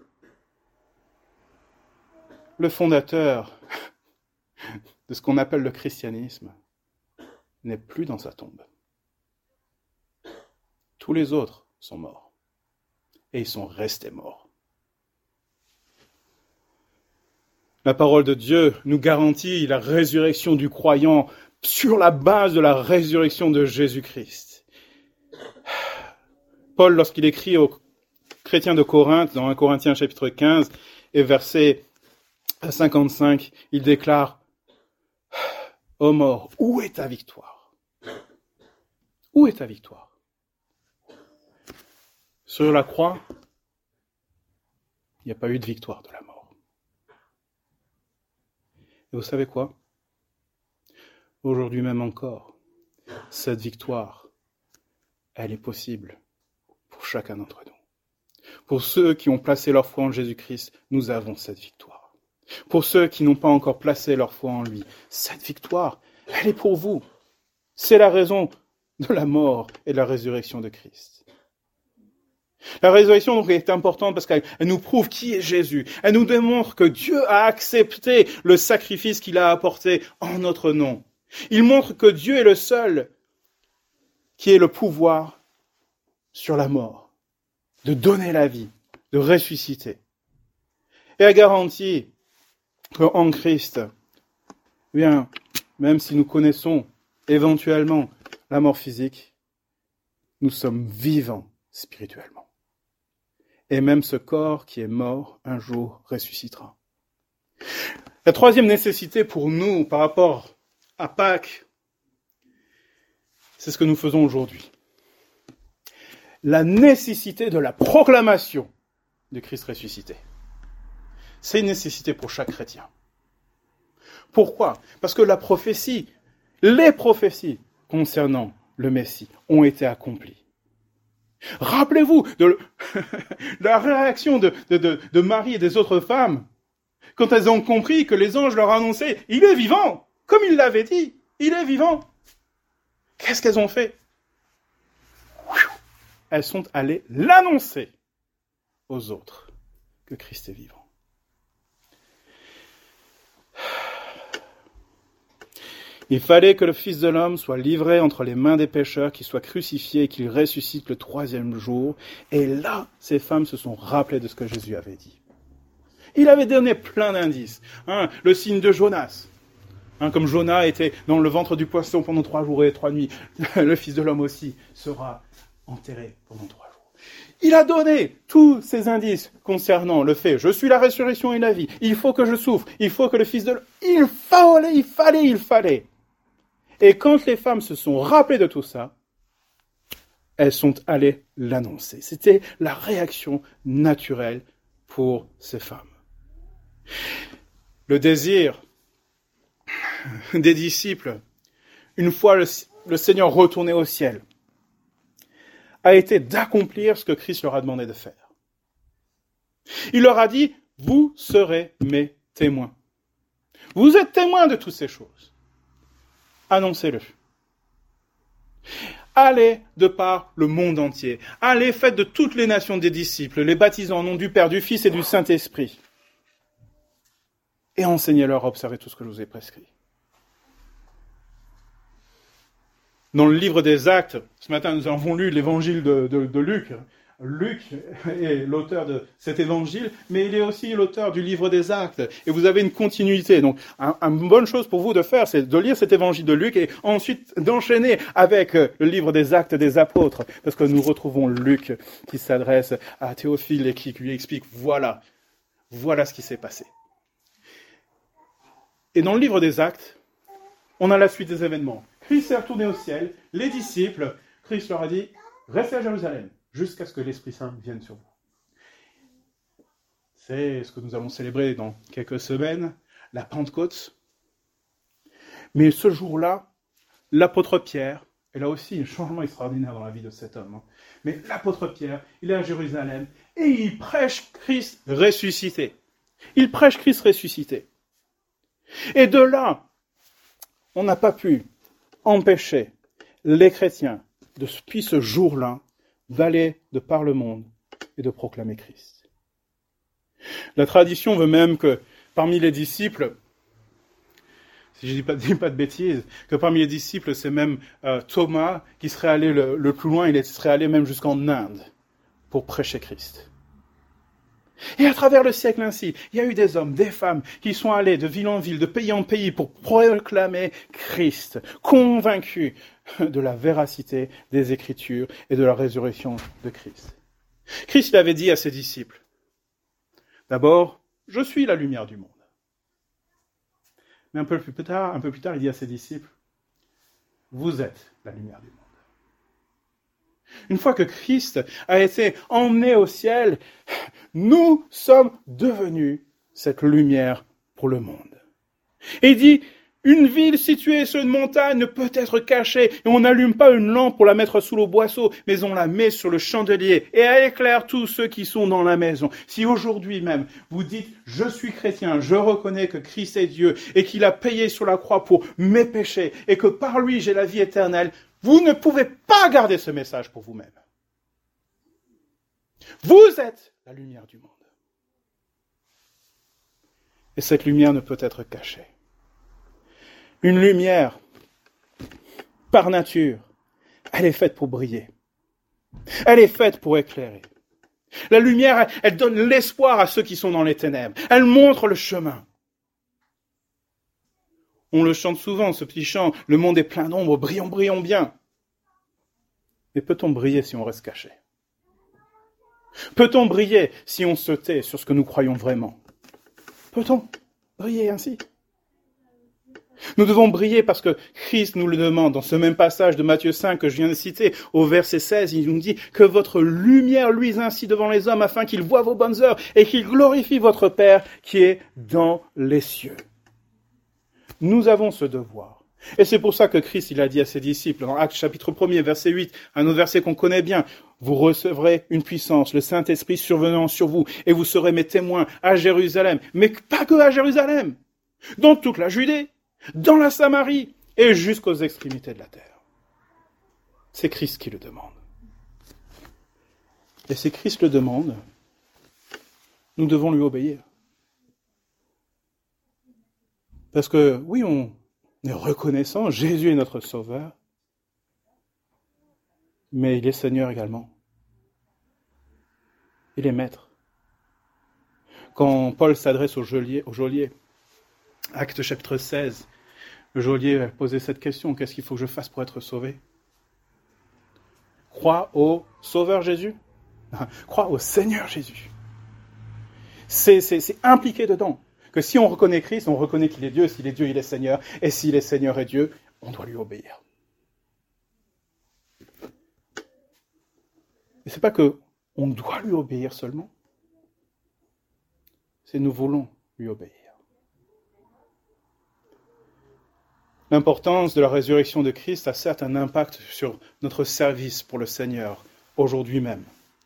le fondateur de ce qu'on appelle le christianisme n'est plus dans sa tombe. Tous les autres sont morts. Et ils sont restés morts. La parole de Dieu nous garantit la résurrection du croyant sur la base de la résurrection de Jésus-Christ. Paul, lorsqu'il écrit aux chrétiens de Corinthe, dans un Corinthiens chapitre quinze et verset cinquante-cinq, il déclare « Ô mort, où est ta victoire ? Où est ta victoire ? » Sur la croix, il n'y a pas eu de victoire de la mort. Et vous savez quoi ? Aujourd'hui même encore, cette victoire, elle est possible pour chacun d'entre nous. Pour ceux qui ont placé leur foi en Jésus-Christ, nous avons cette victoire. Pour ceux qui n'ont pas encore placé leur foi en lui, cette victoire, elle est pour vous. C'est la raison de la mort et de la résurrection de Christ. La résurrection donc est importante parce qu'elle nous prouve qui est Jésus. Elle nous démontre que Dieu a accepté le sacrifice qu'il a apporté en notre nom. Il montre que Dieu est le seul qui ait le pouvoir sur la mort, de donner la vie, de ressusciter. Et elle garantit qu'en Christ, eh bien, même si nous connaissons éventuellement la mort physique, nous sommes vivants spirituellement. Et même ce corps qui est mort, un jour ressuscitera. La troisième nécessité pour nous par rapport à Pâques, c'est ce que nous faisons aujourd'hui. La nécessité de la proclamation de Christ ressuscité. C'est une nécessité pour chaque chrétien. Pourquoi ? Parce que la prophétie, les prophéties concernant le Messie ont été accomplies. Rappelez-vous de la réaction de, de, de, de Marie et des autres femmes quand elles ont compris que les anges leur annonçaient « Il est vivant !» Comme il l'avait dit, il est vivant. Qu'est-ce qu'elles ont fait ? Elles sont allées l'annoncer aux autres que Christ est vivant. Il fallait que le Fils de l'homme soit livré entre les mains des pécheurs, qu'il soit crucifié et qu'il ressuscite le troisième jour. Et là, ces femmes se sont rappelées de ce que Jésus avait dit. Il avait donné plein d'indices. Hein, le signe de Jonas. Hein, comme Jonas était dans le ventre du poisson pendant trois jours et trois nuits, le Fils de l'homme aussi sera enterré pendant trois jours. Il a donné tous ces indices concernant le fait, je suis la résurrection et la vie, il faut que je souffre, il faut que le Fils de l'homme... Il fallait, il fallait, il fallait. Et quand les femmes se sont rappelées de tout ça, elles sont allées l'annoncer. C'était la réaction naturelle pour ces femmes. Le désir des disciples, une fois le, le Seigneur retourné au ciel, a été d'accomplir ce que Christ leur a demandé de faire. Il leur a dit, vous serez mes témoins. Vous êtes témoins de toutes ces choses. Annoncez-le. allez de par le monde entier. Allez, faites de toutes les nations des disciples, les baptisant au nom du Père, du Fils et du Saint-Esprit. Et enseignez-leur à observer tout ce que je vous ai prescrit. Dans le livre des Actes, ce matin nous avons lu l'évangile de, de, de Luc. Luc est l'auteur de cet évangile, mais il est aussi l'auteur du livre des Actes. Et vous avez une continuité. Donc, un, une bonne chose pour vous de faire, c'est de lire cet évangile de Luc et ensuite d'enchaîner avec le livre des Actes des Apôtres. Parce que nous retrouvons Luc qui s'adresse à Théophile et qui lui explique, voilà, voilà ce qui s'est passé. Et dans le livre des Actes, on a la suite des événements. Christ est retourné au ciel, les disciples, Christ leur a dit, restez à Jérusalem, jusqu'à ce que l'Esprit Saint vienne sur vous. C'est ce que nous allons célébrer dans quelques semaines, la Pentecôte. Mais ce jour-là, l'apôtre Pierre, et là aussi un changement extraordinaire dans la vie de cet homme, hein. Mais l'apôtre Pierre, il est à Jérusalem, et il prêche Christ ressuscité. Il prêche Christ ressuscité. Et de là, on n'a pas pu empêcher les chrétiens, depuis ce jour-là, d'aller de par le monde et de proclamer Christ. La tradition veut même que parmi les disciples, si je ne dis pas, dis pas de bêtises, que parmi les disciples, c'est même euh, Thomas qui serait allé le, le plus loin, il serait allé même jusqu'en Inde pour prêcher Christ. Et à travers le siècle ainsi, il y a eu des hommes, des femmes qui sont allés de ville en ville, de pays en pays pour proclamer Christ, convaincus de la véracité des Écritures et de la résurrection de Christ. Christ il avait dit à ses disciples, d'abord, je suis la lumière du monde. Mais un peu plus tard, un peu plus tard, il dit à ses disciples, vous êtes la lumière du monde. Une fois que Christ a été emmené au ciel, nous sommes devenus cette lumière pour le monde. Et il dit, une ville située sur une montagne ne peut être cachée, et on n'allume pas une lampe pour la mettre sous le boisseau, mais on la met sur le chandelier, et elle éclaire tous ceux qui sont dans la maison. Si aujourd'hui même, vous dites, je suis chrétien, je reconnais que Christ est Dieu, et qu'il a payé sur la croix pour mes péchés, et que par lui j'ai la vie éternelle, vous ne pouvez pas garder ce message pour vous-même. Vous êtes la lumière du monde. Et cette lumière ne peut être cachée. Une lumière, par nature, elle est faite pour briller. Elle est faite pour éclairer. La lumière, elle donne l'espoir à ceux qui sont dans les ténèbres. Elle montre le chemin. On le chante souvent, ce petit chant, le monde est plein d'ombre, brillons, brillons bien. Mais peut-on briller si on reste caché? Peut-on briller si on se tait sur ce que nous croyons vraiment? Peut-on briller ainsi? Nous devons briller parce que Christ nous le demande dans ce même passage de Matthieu cinq que je viens de citer, au verset seize, il nous dit que votre lumière luise ainsi devant les hommes afin qu'ils voient vos bonnes œuvres et qu'ils glorifient votre Père qui est dans les cieux. Nous avons ce devoir. Et c'est pour ça que Christ, il a dit à ses disciples, dans Actes chapitre un, verset huit, un autre verset qu'on connaît bien, vous recevrez une puissance, le Saint-Esprit survenant sur vous, et vous serez mes témoins à Jérusalem, mais pas que à Jérusalem, dans toute la Judée, dans la Samarie, et jusqu'aux extrémités de la terre. C'est Christ qui le demande. Et si Christ le demande, nous devons lui obéir. Parce que, oui, on est reconnaissant, Jésus est notre Sauveur, mais il est Seigneur également. Il est Maître. Quand Paul s'adresse au geôlier, au geôlier, Acte chapitre seize, le geôlier a posé cette question, qu'est-ce qu'il faut que je fasse pour être sauvé? Crois au Sauveur Jésus? Crois au Seigneur Jésus. C'est, c'est, c'est impliqué dedans. Que si on reconnaît Christ, on reconnaît qu'il est Dieu, s'il est Dieu, il est Seigneur, et s'il est Seigneur et Dieu, on doit lui obéir. Et c'est pas que on doit lui obéir seulement, c'est nous voulons lui obéir. L'importance de la résurrection de Christ a certes un impact sur notre service pour le Seigneur, aujourd'hui même.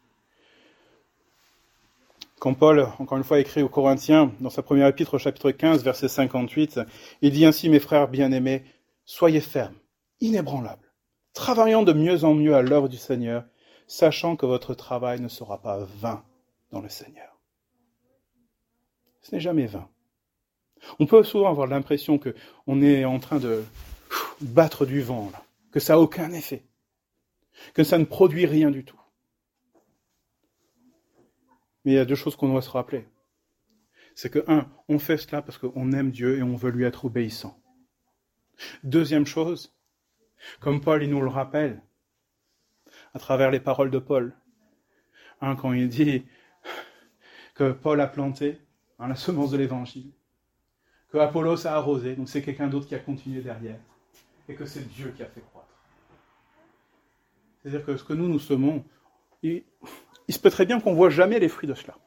Quand Paul, encore une fois, écrit aux Corinthiens, dans sa première épître, au chapitre quinze, verset cinquante-huit, il dit ainsi, mes frères bien-aimés, soyez fermes, inébranlables, travaillant de mieux en mieux à l'œuvre du Seigneur, sachant que votre travail ne sera pas vain dans le Seigneur. Ce n'est jamais vain. On peut souvent avoir l'impression qu'on est en train de battre du vent, là, que ça n'a aucun effet, que ça ne produit rien du tout. Mais il y a deux choses qu'on doit se rappeler. C'est que, un, on fait cela parce qu'on aime Dieu et on veut lui être obéissant. Deuxième chose, comme Paul il nous le rappelle, à travers les paroles de Paul, hein, quand il dit que Paul a planté hein, la semence de l'évangile, que Apollos a arrosé, donc c'est quelqu'un d'autre qui a continué derrière, et que c'est Dieu qui a fait croître. C'est-à-dire que ce que nous, nous semons, il, il se peut très bien qu'on ne voit jamais les fruits de cela.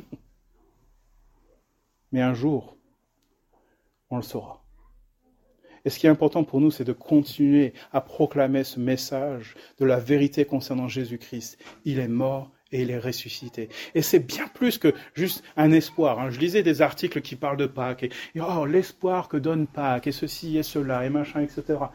Mais un jour, on le saura. Et ce qui est important pour nous, c'est de continuer à proclamer ce message de la vérité concernant Jésus-Christ. Il est mort et il est ressuscité. Et c'est bien plus que juste un espoir. Hein. Je lisais des articles qui parlent de Pâques. Et, et oh, l'espoir que donne Pâques, et ceci et cela, et machin, et cetera.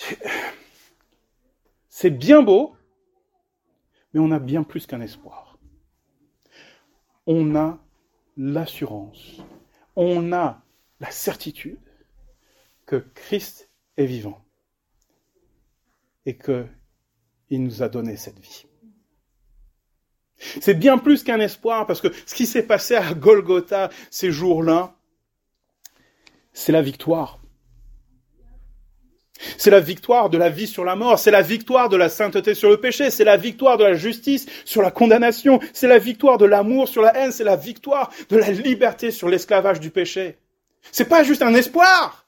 C'est bien beau, mais on a bien plus qu'un espoir. On a l'assurance, on a la certitude que Christ est vivant et qu'il nous a donné cette vie. C'est bien plus qu'un espoir, parce que ce qui s'est passé à Golgotha ces jours-là, c'est la victoire. C'est la victoire de la vie sur la mort, c'est la victoire de la sainteté sur le péché, c'est la victoire de la justice sur la condamnation, c'est la victoire de l'amour sur la haine, c'est la victoire de la liberté sur l'esclavage du péché. C'est pas juste un espoir.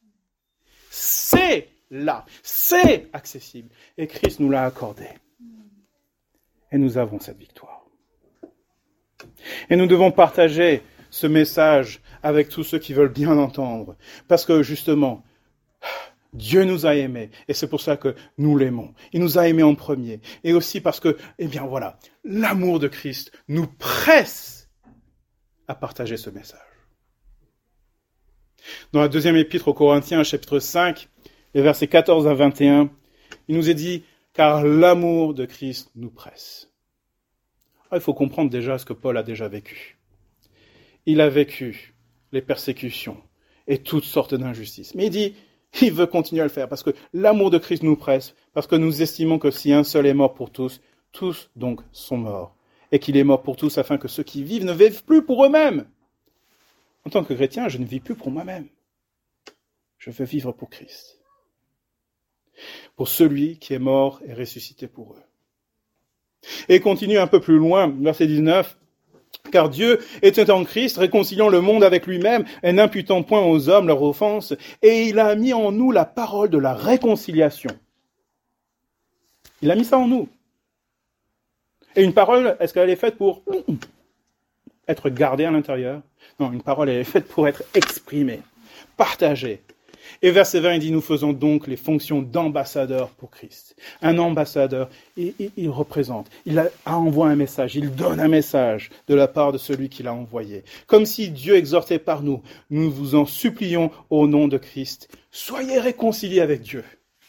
C'est là, c'est accessible. Et Christ nous l'a accordé. Et nous avons cette victoire. Et nous devons partager ce message avec tous ceux qui veulent bien entendre. Parce que justement, Dieu nous a aimés, et c'est pour ça que nous l'aimons. Il nous a aimés en premier. Et aussi parce que, eh bien voilà, l'amour de Christ nous presse à partager ce message. Dans la deuxième épître aux Corinthiens, chapitre cinq, les versets quatorze à vingt et un, il nous est dit « Car l'amour de Christ nous presse ». Il faut comprendre déjà ce que Paul a déjà vécu. Il a vécu les persécutions et toutes sortes d'injustices. Mais il dit, il veut continuer à le faire parce que l'amour de Christ nous presse, parce que nous estimons que si un seul est mort pour tous, tous donc sont morts. Et qu'il est mort pour tous afin que ceux qui vivent ne vivent plus pour eux-mêmes. En tant que chrétien, je ne vis plus pour moi-même. Je veux vivre pour Christ. Pour celui qui est mort et ressuscité pour eux. Et continue un peu plus loin, verset dix-neuf. Car Dieu était en Christ, réconciliant le monde avec lui-même et n'imputant point aux hommes leur offense, et il a mis en nous la parole de la réconciliation. Il a mis ça en nous. Et une parole, est-ce qu'elle est faite pour être gardée à l'intérieur? Non, une parole, elle est faite pour être exprimée, partagée. Et verset vingt, il dit, nous faisons donc les fonctions d'ambassadeurs pour Christ. Un ambassadeur, il, il, il représente, il a, envoie un message, il donne un message de la part de celui qui l'a envoyé. Comme si Dieu exhortait par nous, nous vous en supplions au nom de Christ, soyez réconciliés avec Dieu.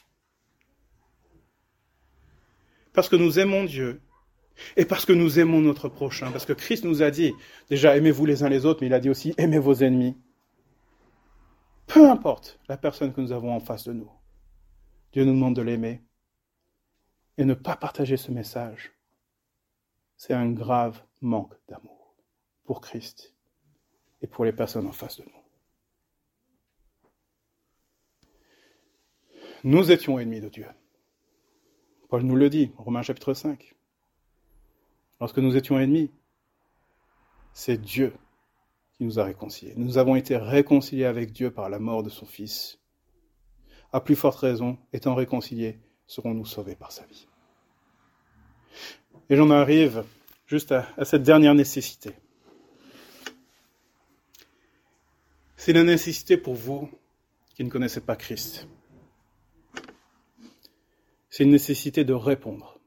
Parce que nous aimons Dieu, et parce que nous aimons notre prochain, parce que Christ nous a dit, déjà aimez-vous les uns les autres, mais il a dit aussi aimez vos ennemis. Peu importe la personne que nous avons en face de nous, Dieu nous demande de l'aimer. Et ne pas partager ce message, c'est un grave manque d'amour pour Christ et pour les personnes en face de nous. Nous étions ennemis de Dieu. Paul nous le dit, Romains chapitre cinq. Lorsque nous étions ennemis, c'est Dieu qui nous a réconciliés. Nous avons été réconciliés avec Dieu par la mort de son Fils. À plus forte raison, étant réconciliés, serons-nous sauvés par sa vie. Et j'en arrive juste à, à cette dernière nécessité. C'est la nécessité pour vous qui ne connaissez pas Christ. C'est une nécessité de répondre.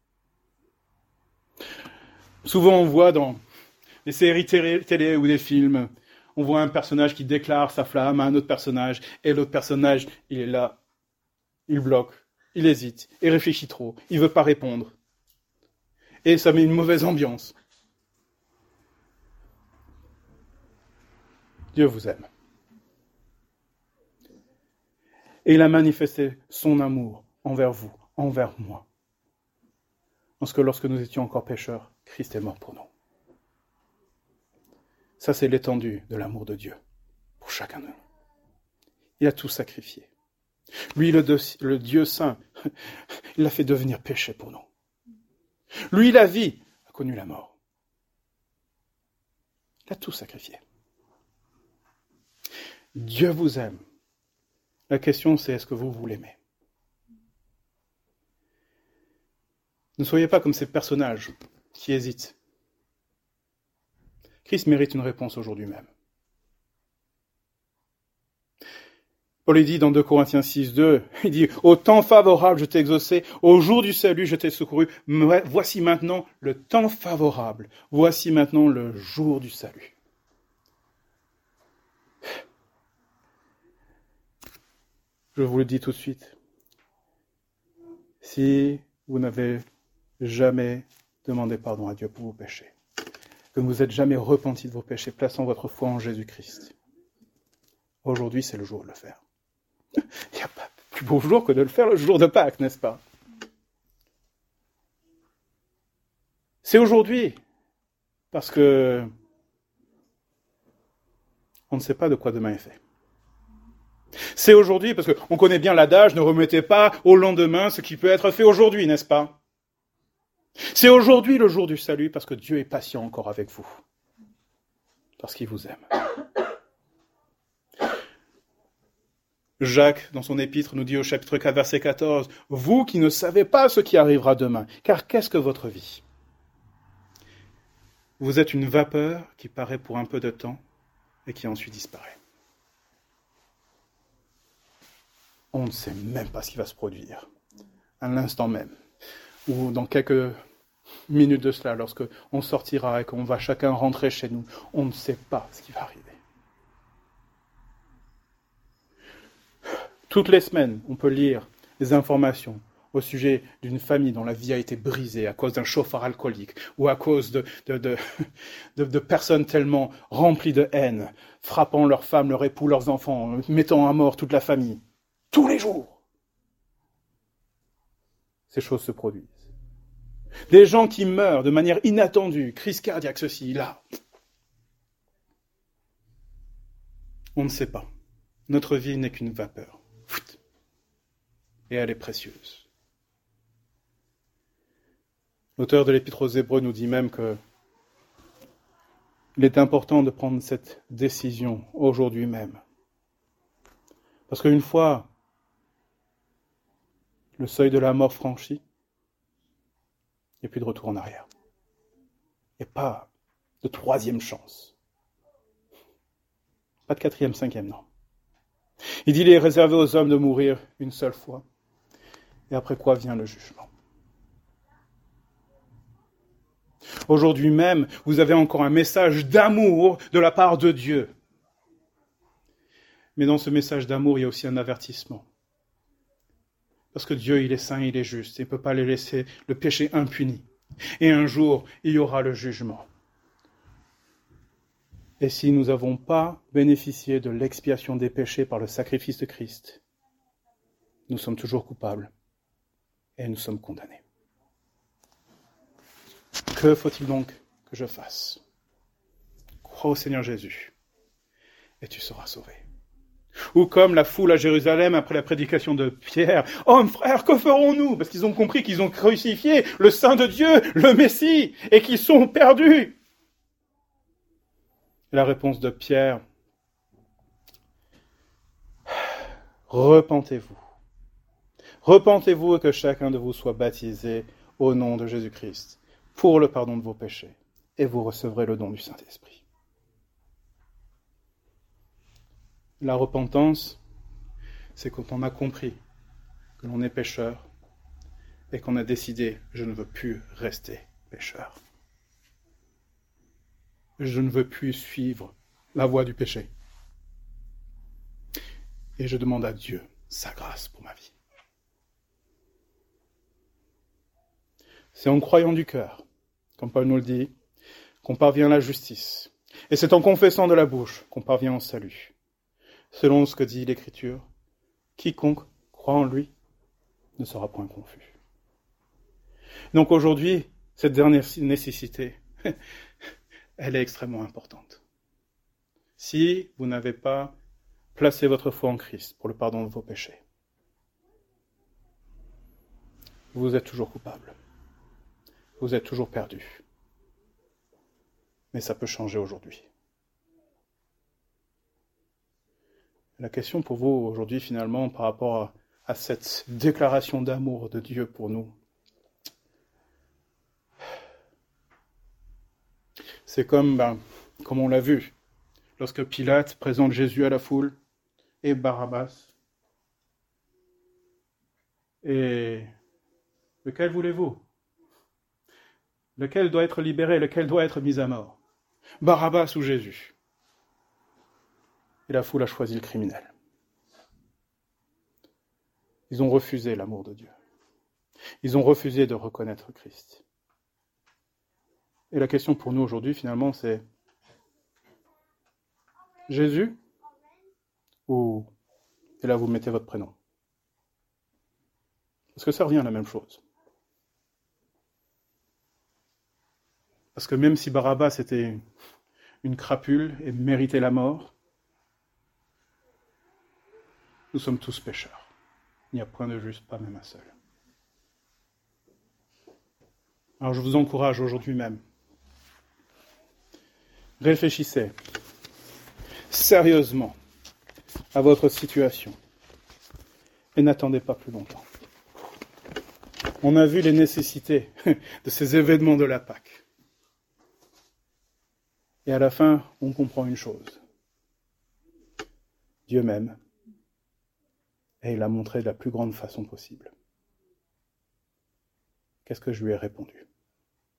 Souvent on voit dans des séries télé ou des films, on voit un personnage qui déclare sa flamme à un autre personnage, et l'autre personnage, il est là, il bloque, il hésite, il réfléchit trop, il ne veut pas répondre. Et ça met une mauvaise ambiance. Dieu vous aime. Et il a manifesté son amour envers vous, envers moi. Parce que lorsque nous étions encore pécheurs, Christ est mort pour nous. Ça, c'est l'étendue de l'amour de Dieu pour chacun de nous. Il a tout sacrifié. Lui, le, de, le Dieu saint, il l'a fait devenir péché pour nous. Lui, la vie, a connu la mort. Il a tout sacrifié. Dieu vous aime. La question, c'est est-ce que vous, vous l'aimez? Ne soyez pas comme ces personnages qui hésitent. Christ mérite une réponse aujourd'hui même. Paul dit dans deux Corinthiens six, deux, il dit « Au temps favorable, je t'ai exaucé, au jour du salut, je t'ai secouru. Voici maintenant le temps favorable. Voici maintenant le jour du salut. » Je vous le dis tout de suite. Si vous n'avez jamais demandé pardon à Dieu pour vos péchés, que vous n'êtes jamais repenti de vos péchés, plaçant votre foi en Jésus-Christ, aujourd'hui, c'est le jour de le faire. Il n'y a pas plus beau jour que de le faire le jour de Pâques, n'est-ce pas? C'est aujourd'hui, parce que on ne sait pas de quoi demain est fait. C'est aujourd'hui, parce qu'on connaît bien l'adage, ne remettez pas au lendemain ce qui peut être fait aujourd'hui, n'est-ce pas? C'est aujourd'hui le jour du salut, parce que Dieu est patient encore avec vous, parce qu'il vous aime. Jacques, dans son épître, nous dit au chapitre quatre, verset quatorze, « Vous qui ne savez pas ce qui arrivera demain, car qu'est-ce que votre vie? Vous êtes une vapeur qui paraît pour un peu de temps et qui ensuite disparaît. » On ne sait même pas ce qui va se produire, à l'instant même, ou dans quelques minutes de cela, lorsque on sortira et qu'on va chacun rentrer chez nous, on ne sait pas ce qui va arriver. Toutes les semaines, on peut lire des informations au sujet d'une famille dont la vie a été brisée à cause d'un chauffard alcoolique ou à cause de, de, de, de, de personnes tellement remplies de haine, frappant leurs femmes, leurs époux, leurs enfants, mettant à mort toute la famille. Tous les jours, ces choses se produisent. Des gens qui meurent de manière inattendue, crise cardiaque, ceci, là. On ne sait pas. Notre vie n'est qu'une vapeur. Et elle est précieuse. L'auteur de l'Épître aux Hébreux nous dit même que il est important de prendre cette décision aujourd'hui même. Parce qu'une fois le seuil de la mort franchi, il n'y a plus de retour en arrière. Il n'y a pas de troisième chance. Pas de quatrième, cinquième, non. Il dit qu'il est réservé aux hommes de mourir une seule fois. Et après quoi vient le jugement. Aujourd'hui même, vous avez encore un message d'amour de la part de Dieu. Mais dans ce message d'amour, il y a aussi un avertissement. Parce que Dieu, il est saint, il est juste. Il ne peut pas les laisser le péché impuni. Et un jour, il y aura le jugement. Et si nous n'avons pas bénéficié de l'expiation des péchés par le sacrifice de Christ, nous sommes toujours coupables et nous sommes condamnés. Que faut-il donc que je fasse? Crois au Seigneur Jésus et tu seras sauvé. Ou comme la foule à Jérusalem après la prédication de Pierre, « Hommes, frères, que ferons-nous » Parce qu'ils ont compris qu'ils ont crucifié le Saint de Dieu, le Messie, et qu'ils sont perdus. La réponse de Pierre, « Repentez-vous. Repentez-vous et que chacun de vous soit baptisé au nom de Jésus-Christ pour le pardon de vos péchés, et vous recevrez le don du Saint-Esprit. » La repentance, c'est quand on a compris que l'on est pécheur et qu'on a décidé « je ne veux plus rester pécheur. Je ne veux plus suivre la voie du péché. Et je demande à Dieu sa grâce pour ma vie. » C'est en croyant du cœur, comme Paul nous le dit, qu'on parvient à la justice. Et c'est en confessant de la bouche qu'on parvient au salut. Selon ce que dit l'Écriture, quiconque croit en lui ne sera point confus. Donc aujourd'hui, cette dernière nécessité, elle est extrêmement importante. Si vous n'avez pas placé votre foi en Christ pour le pardon de vos péchés, vous êtes toujours coupable. Vous êtes toujours perdu. Mais ça peut changer aujourd'hui. La question pour vous aujourd'hui, finalement, par rapport à, à cette déclaration d'amour de Dieu pour nous, c'est comme, ben, comme on l'a vu, lorsque Pilate présente Jésus à la foule et Barabbas. Et lequel voulez-vous? Lequel doit être libéré? Lequel doit être mis à mort? Barabbas ou Jésus? Et la foule a choisi le criminel. Ils ont refusé l'amour de Dieu. Ils ont refusé de reconnaître Christ. Et la question pour nous aujourd'hui, finalement, c'est Jésus ou... Et là, vous mettez votre prénom. Parce que ça revient à la même chose. Parce que même si Barabbas était une crapule et méritait la mort, nous sommes tous pécheurs. Il n'y a point de juste, pas même un seul. Alors je vous encourage aujourd'hui même. Réfléchissez sérieusement à votre situation et n'attendez pas plus longtemps. On a vu les nécessités de ces événements de la Pâque. Et à la fin, on comprend une chose. Dieu m'aime. Et il l'a montré de la plus grande façon possible. Qu'est-ce que je lui ai répondu ?